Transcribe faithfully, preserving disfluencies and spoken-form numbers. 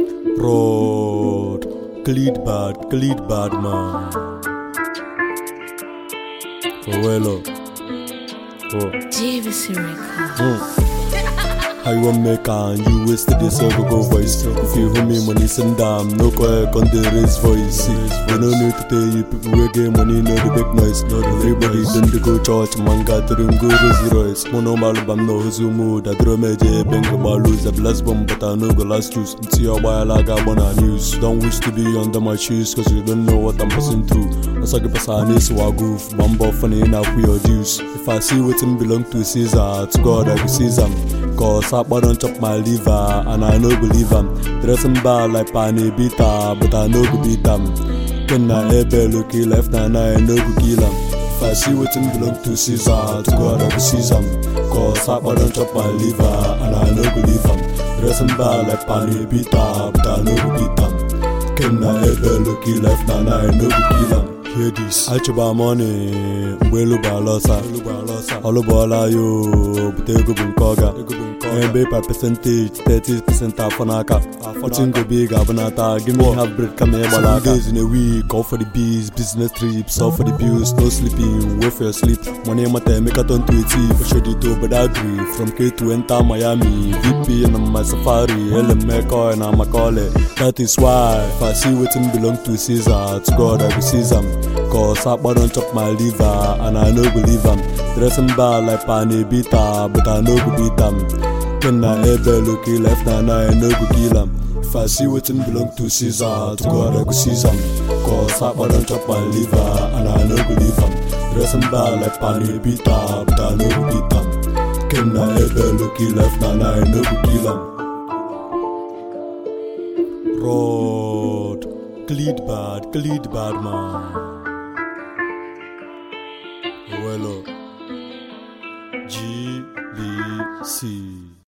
Road, Glid bad, Glid bad man. Oh well, oh. J V C record. Mm. How you want make and you wasted yourself a go voice. If you hear me money send down, no call on the raise voice. We no need to tell you people we get money, no the big noise. Everybody done to go church, man got to go Rolls Royce. Mono malbam no huzu mood, I draw me J Benga balloons, a blast bomb, but I no go last juice. See your while I got one news. Don't wish to be under my shoes, cause you don't know what I'm passing through. Osaka Pasani, so I goof, bumbo funny enough we your juice. If I see what belong to Caesar, to God I will seize them. Cause I don't chop my liver, and I no believe them. Dressing bad like Pani Bita, but I no go beat them. Can I ever look left and I no go kill them. If I see what belong to Caesar, to God I will seize them. Cause I don't chop my liver, and I no believe them. Dressing bad like Pani Bita, but I no go beat them. Can I ever look left and I no go kill them. Hear this. I chuba money, welu balosa, olubola yo, butego bunkoga. Maybe by percentage, thirty percent afanaka. Fortune go big, abanata. Give me half bread, come here, balaka. Days in a week, all for the bees, business trips, all for the bills, no sleeping, wait for your sleep. Money mate, make a turn to a thief. Show the door, but I agree. From K to enter Miami, V P and on my safari, L M Meko and I'm a call it. That is why, if I see what belong to Caesar, to God I will seize them. Cause I don't chop my liver, and I no believe them. Dressing bad like Pani Bita, but I no go beat them. Can I ever look left and I no go kill them. If I see what belong to Caesar, to God I go seize them. Cause I don't chop my liver, and I no believe them. Dressing bad like Pani Bita, but I no go beat them. Can I ever look left and I no go kill them. Road, Glid bad, Glid bad man. Well, G B C.